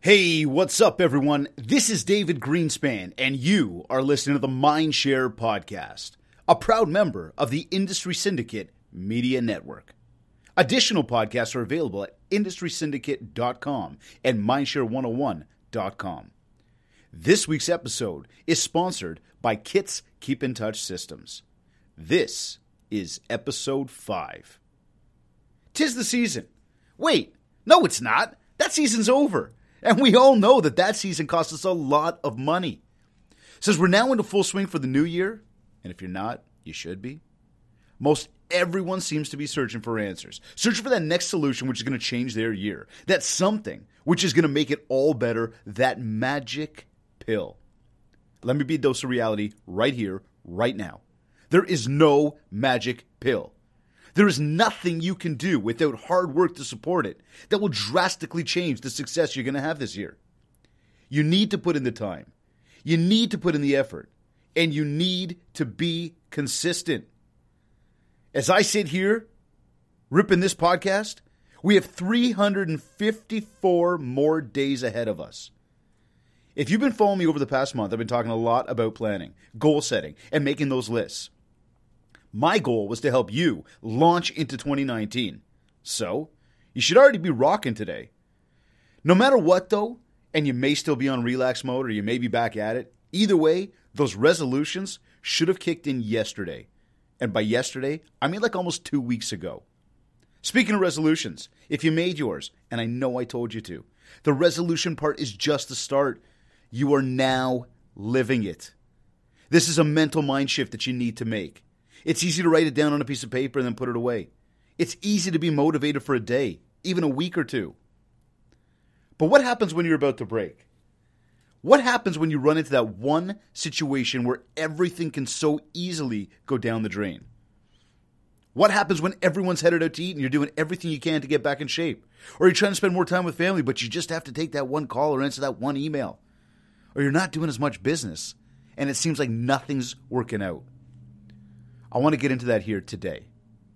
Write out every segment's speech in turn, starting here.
Hey, what's up, everyone? This is David Greenspan, and you are listening to the Mindshare Podcast, a proud member of the Industry Syndicate Media Network. Additional podcasts are available at industrysyndicate.com and mindshare101.com. This week's episode is sponsored by Kits Keep in Touch Systems. This is episode 5. 'Tis the season. Wait, no it's not. That season's over. And we all know that season cost us a lot of money. Since we're now into full swing for the new year, and if you're not, you should be, most everyone seems to be searching for answers. Searching for that next solution which is going to change their year. That something which is going to make it all better. That magic pill. Let me be a dose of reality right here, right now. There is no magic pill. There is nothing you can do without hard work to support it that will drastically change the success you're going to have this year. You need to put in the time. You need to put in the effort. And you need to be consistent. As I sit here, ripping this podcast, we have 354 more days ahead of us. If you've been following me over the past month, I've been talking a lot about planning, goal setting, and making those lists. My goal was to help you launch into 2019. So, you should already be rocking today. No matter what, though, and you may still be on relax mode or you may be back at it, either way, those resolutions should have kicked in yesterday. And by yesterday, I mean like almost 2 weeks ago. Speaking of resolutions, if you made yours, and I know I told you to, the resolution part is just the start. You are now living it. This is a mental mind shift that you need to make. It's easy to write it down on a piece of paper and then put it away. It's easy to be motivated for a day, even a week or two. But what happens when you're about to break? What happens when you run into that one situation where everything can so easily go down the drain? What happens when everyone's headed out to eat and you're doing everything you can to get back in shape? Or you're trying to spend more time with family, but you just have to take that one call or answer that one email? Or you're not doing as much business and it seems like nothing's working out? I want to get into that here today.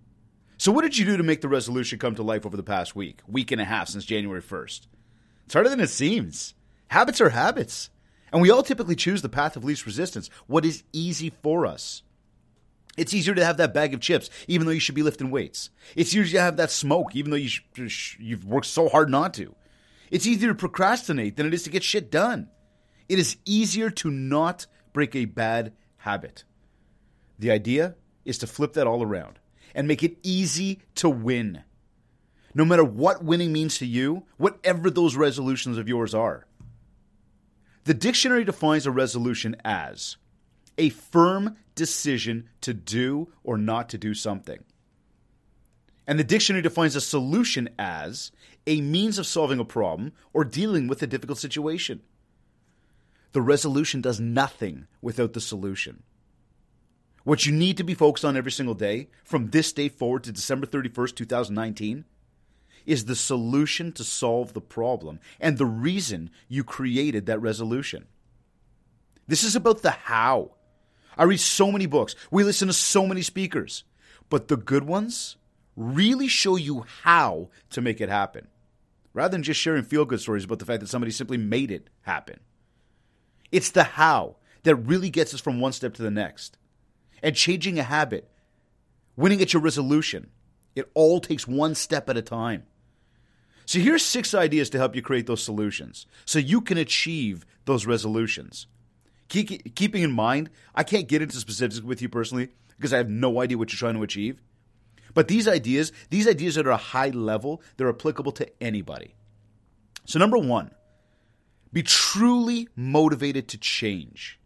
So what did you do to make the resolution come to life over the past week and a half since January 1st? It's harder than it seems. Habits are habits. And we all typically choose the path of least resistance, what is easy for us. It's easier to have that bag of chips, even though you should be lifting weights. It's easier to have that smoke, even though you've worked so hard not to. It's easier to procrastinate than it is to get shit done. It is easier to not break a bad habit. The idea is to flip that all around and make it easy to win. No matter what winning means to you, whatever those resolutions of yours are. The dictionary defines a resolution as a firm decision to do or not to do something. And the dictionary defines a solution as a means of solving a problem or dealing with a difficult situation. The resolution does nothing without the solution. What you need to be focused on every single day, from this day forward to December 31st, 2019, is the solution to solve the problem and the reason you created that resolution. This is about the how. I read so many books. We listen to so many speakers. But the good ones really show you how to make it happen, rather than just sharing feel-good stories about the fact that somebody simply made it happen. It's the how that really gets us from one step to the next. And changing a habit, winning at your resolution, it all takes one step at a time. So here's 6 ideas to help you create those solutions so you can achieve those resolutions. Keeping in mind, I can't get into specifics with you personally because I have no idea what you're trying to achieve. But these ideas that are a high level, they're applicable to anybody. So number 1, be truly motivated to change.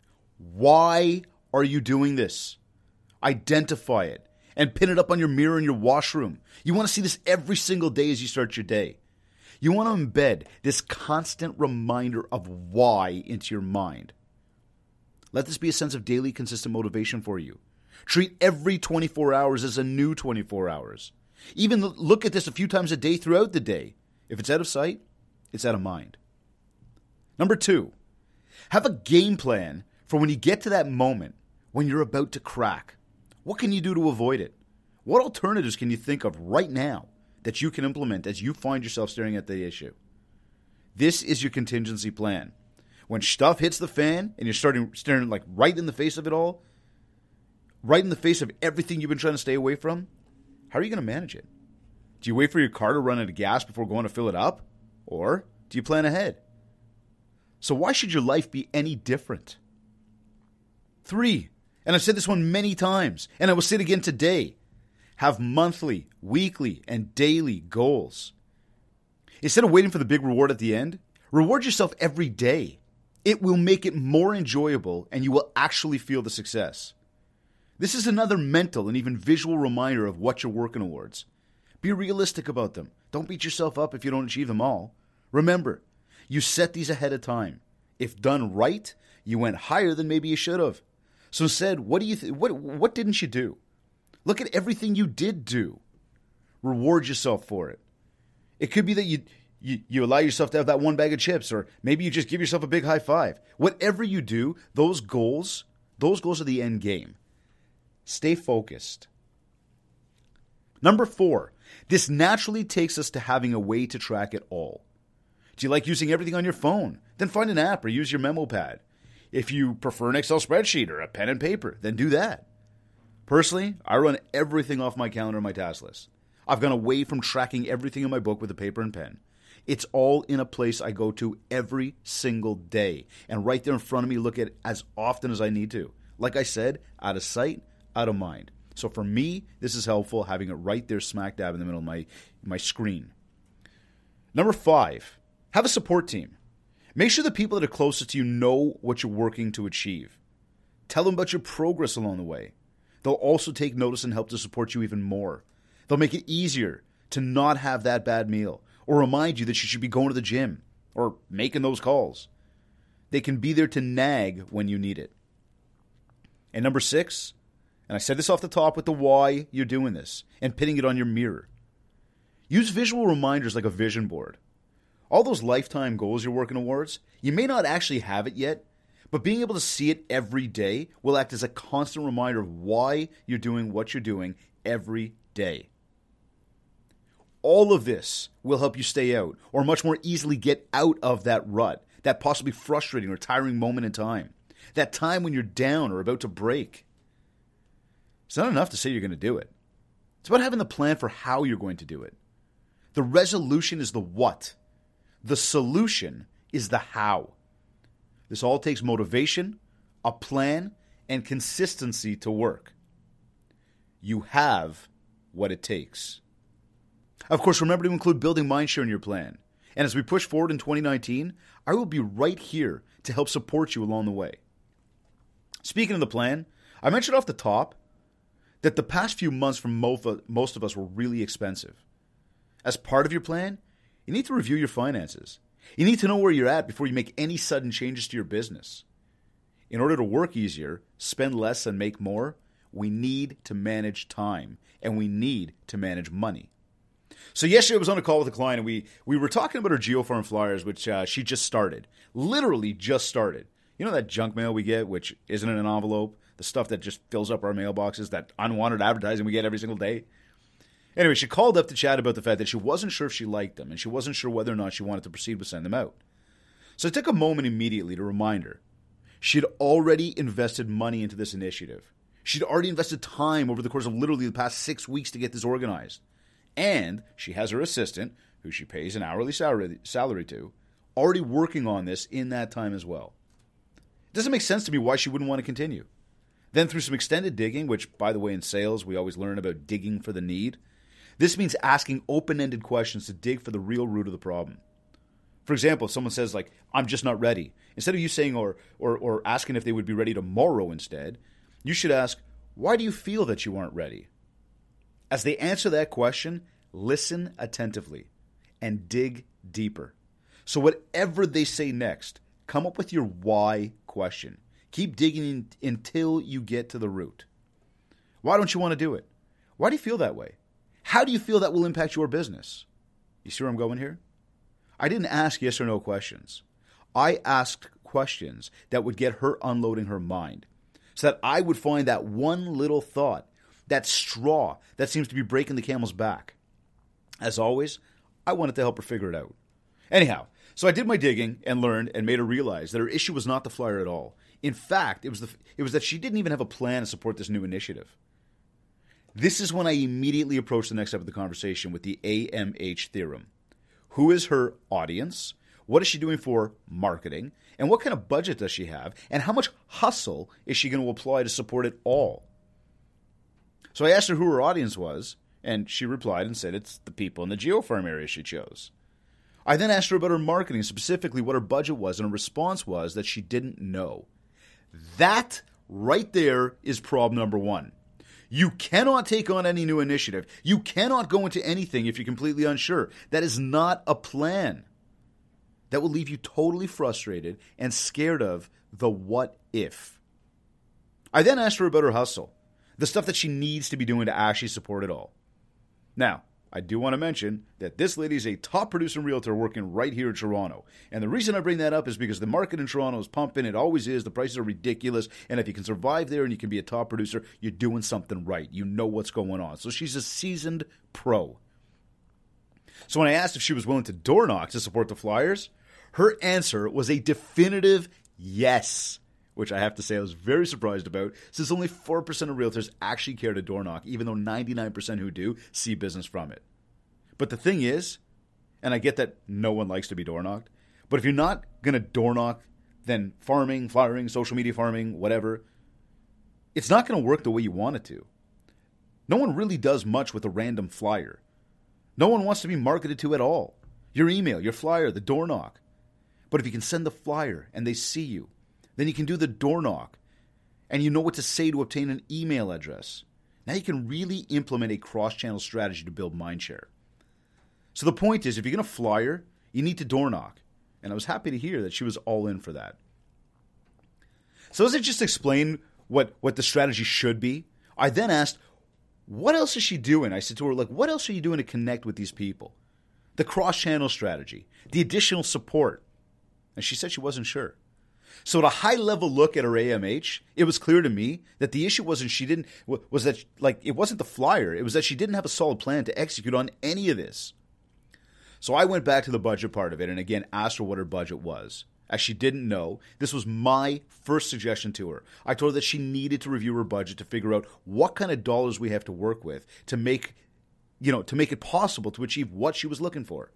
Why are you doing this? Identify it and pin it up on your mirror in your washroom. You want to see this every single day as you start your day. You want to embed this constant reminder of why into your mind. Let this be a sense of daily consistent motivation for you. Treat every 24 hours as a new 24 hours. Even look at this a few times a day throughout the day. If it's out of sight, it's out of mind. Number 2, have a game plan for when you get to that moment when you're about to crack. What can you do to avoid it? What alternatives can you think of right now that you can implement as you find yourself staring at the issue? This is your contingency plan. When stuff hits the fan and you're staring like right in the face of it all, right in the face of everything you've been trying to stay away from, how are you going to manage it? Do you wait for your car to run out of gas before going to fill it up? Or do you plan ahead? So why should your life be any different? 3, and I've said this one many times, and I will say it again today, have monthly, weekly, and daily goals. Instead of waiting for the big reward at the end, reward yourself every day. It will make it more enjoyable, and you will actually feel the success. This is another mental and even visual reminder of what you're working towards. Be realistic about them. Don't beat yourself up if you don't achieve them all. Remember, you set these ahead of time. If done right, you went higher than maybe you should have. So instead, what didn't you do? Look at everything you did do. Reward yourself for it. It could be that you allow yourself to have that one bag of chips, or maybe you just give yourself a big high five. Whatever you do, those goals are the end game. Stay focused. Number 4, this naturally takes us to having a way to track it all. Do you like using everything on your phone? Then find an app or use your memo pad. If you prefer an Excel spreadsheet or a pen and paper, then do that. Personally, I run everything off my calendar and my task list. I've gone away from tracking everything in my book with a paper and pen. It's all in a place I go to every single day, and right there in front of me, look at it as often as I need to. Like I said, out of sight, out of mind. So for me, this is helpful, having it right there smack dab in the middle of my screen. Number 5, have a support team. Make sure the people that are closest to you know what you're working to achieve. Tell them about your progress along the way. They'll also take notice and help to support you even more. They'll make it easier to not have that bad meal, or remind you that you should be going to the gym, or making those calls. They can be there to nag when you need it. And number 6, and I said this off the top with the why you're doing this, and pinning it on your mirror. Use visual reminders like a vision board. All those lifetime goals you're working towards, you may not actually have it yet, but being able to see it every day will act as a constant reminder of why you're doing what you're doing every day. All of this will help you stay out, or much more easily get out of that rut, that possibly frustrating or tiring moment in time, that time when you're down or about to break. It's not enough to say you're going to do it. It's about having the plan for how you're going to do it. The resolution is the what. The solution is the how. This all takes motivation, a plan, and consistency to work. You have what it takes. Of course, remember to include building mindshare in your plan. And as we push forward in 2019, I will be right here to help support you along the way. Speaking of the plan, I mentioned off the top that the past few months for most of us were really expensive. As part of your plan, you need to review your finances. You need to know where you're at before you make any sudden changes to your business. In order to work easier, spend less, and make more, we need to manage time, and we need to manage money. So yesterday I was on a call with a client, and we were talking about her GeoFarm flyers, which she just started. Literally just started. You know that junk mail we get, which isn't in an envelope? The stuff that just fills up our mailboxes, that unwanted advertising we get every single day? Anyway, she called up to chat about the fact that she wasn't sure if she liked them, and she wasn't sure whether or not she wanted to proceed with sending them out. So I took a moment immediately to remind her. She'd already invested money into this initiative. She'd already invested time over the course of literally the past 6 weeks to get this organized. And she has her assistant, who she pays an hourly salary to, already working on this in that time as well. It doesn't make sense to me why she wouldn't want to continue. Then through some extended digging, which, by the way, in sales, we always learn about digging for the need. This means asking open-ended questions to dig for the real root of the problem. For example, if someone says, like, I'm just not ready, instead of you saying or asking if they would be ready tomorrow instead, you should ask, why do you feel that you aren't ready? As they answer that question, listen attentively and dig deeper. So whatever they say next, come up with your why question. Keep digging until you get to the root. Why don't you want to do it? Why do you feel that way? How do you feel that will impact your business? You see where I'm going here? I didn't ask yes or no questions. I asked questions that would get her unloading her mind, so that I would find that one little thought, that straw that seems to be breaking the camel's back. As always, I wanted to help her figure it out. Anyhow, So I did my digging and learned and made her realize that her issue was not the flyer at all. In fact, it was that she didn't even have a plan to support this new initiative. This is when I immediately approached the next step of the conversation with the AMH theorem. Who is her audience? What is she doing for marketing? And what kind of budget does she have? And how much hustle is she going to apply to support it all? So I asked her who her audience was, and she replied and said it's the people in the geofarm area she chose. I then asked her about her marketing, specifically what her budget was, and her response was that she didn't know. That right there is problem number one. You cannot take on any new initiative. You cannot go into anything if you're completely unsure. That is not a plan. That will leave you totally frustrated and scared of the what if. I then asked her about her hustle, the stuff that she needs to be doing to actually support it all. Now, I do want to mention that this lady is a top producer and realtor working right here in Toronto. And the reason I bring that up is because the market in Toronto is pumping. It always is. The prices are ridiculous. And if you can survive there and you can be a top producer, you're doing something right. You know what's going on. So she's a seasoned pro. So when I asked if she was willing to door knock to support the Flyers, her answer was a definitive yes, which I have to say I was very surprised about, since only 4% of realtors actually care to door knock, even though 99% who do see business from it. But the thing is, and I get that no one likes to be door knocked, but if you're not going to door knock, then farming, flyering, social media farming, whatever, it's not going to work the way you want it to. No one really does much with a random flyer. No one wants to be marketed to at all. Your email, your flyer, the door knock. But if you can send the flyer and they see you, then you can do the door knock, and you know what to say to obtain an email address. Now you can really implement a cross-channel strategy to build mindshare. So the point is, if you're going to flyer, you need to door knock. And I was happy to hear that she was all in for that. So as I just explained what the strategy should be, I then asked, what else is she doing? I said to her, what else are you doing to connect with these people? The cross-channel strategy, the additional support. And she said she wasn't sure. So at a high-level look at her AMH, it was clear to me that the issue wasn't it wasn't the flyer. It was that she didn't have a solid plan to execute on any of this. So I went back to the budget part of it and again asked her what her budget was. As she didn't know, this was my first suggestion to her. I told her that she needed to review her budget to figure out what kind of dollars we have to work with to make it possible to achieve what she was looking for.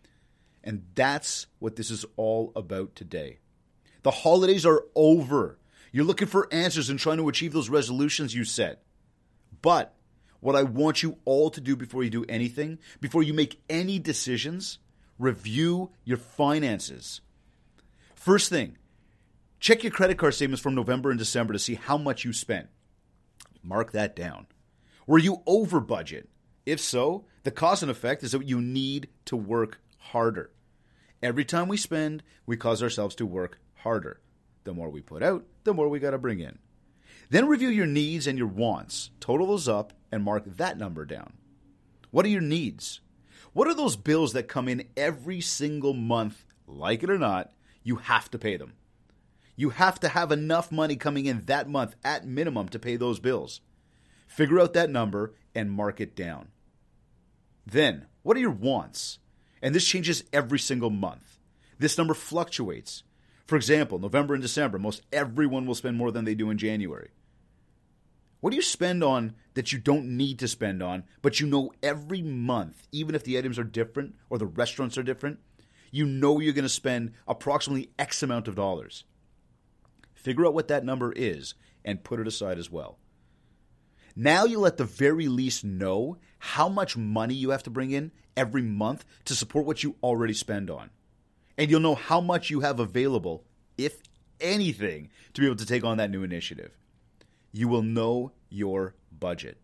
And that's what this is all about today. The holidays are over. You're looking for answers and trying to achieve those resolutions you set. But what I want you all to do before you do anything, before you make any decisions, review your finances. First thing, check your credit card statements from November and December to see how much you spent. Mark that down. Were you over budget? If so, the cause and effect is that you need to work harder. Every time we spend, we cause ourselves to work harder. The more we put out, the more we got to bring in. Then review your needs and your wants. Total those up and mark that number down. What are your needs? What are those bills that come in every single month? Like it or not, you have to pay them. You have to have enough money coming in that month at minimum to pay those bills. Figure out that number and mark it down. Then, what are your wants? And this changes every single month. This number fluctuates. For example, November and December, most everyone will spend more than they do in January. What do you spend on that you don't need to spend on, but you know every month, even if the items are different or the restaurants are different, you know you're going to spend approximately X amount of dollars. Figure out what that number is and put it aside as well. Now you'll at the very least know how much money you have to bring in every month to support what you already spend on. And you'll know how much you have available, if anything, to be able to take on that new initiative. You will know your budget.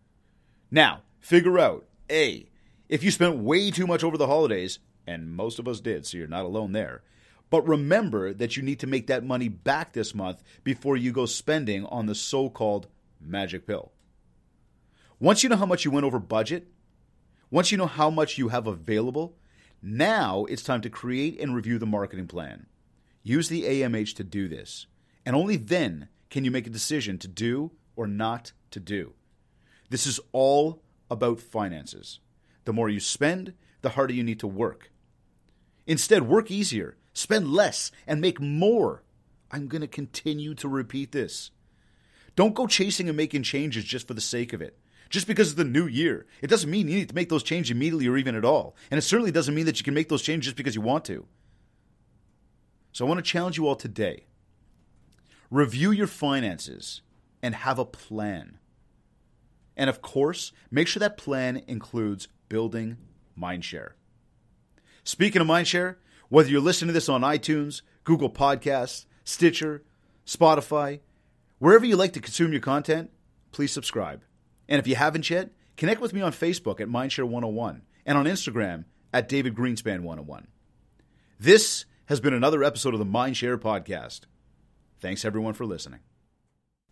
Now, figure out, A, if you spent way too much over the holidays, and most of us did, so you're not alone there, but remember that you need to make that money back this month before you go spending on the so-called magic pill. Once you know how much you went over budget, once you know how much you have available, now it's time to create and review the marketing plan. Use the AMH to do this, and only then can you make a decision to do or not to do. This is all about finances. The more you spend, the harder you need to work. Instead, work easier, spend less, and make more. I'm going to continue to repeat this. Don't go chasing and making changes just for the sake of it. Just because it's the new year. It doesn't mean you need to make those changes immediately or even at all. And it certainly doesn't mean that you can make those changes just because you want to. So I want to challenge you all today. Review your finances and have a plan. And of course, make sure that plan includes building Mindshare. Speaking of Mindshare, whether you're listening to this on iTunes, Google Podcasts, Stitcher, Spotify, wherever you like to consume your content, please subscribe. And if you haven't yet, connect with me on Facebook at Mindshare 101 and on Instagram at David Greenspan 101. This has been another episode of the Mindshare Podcast. Thanks everyone for listening.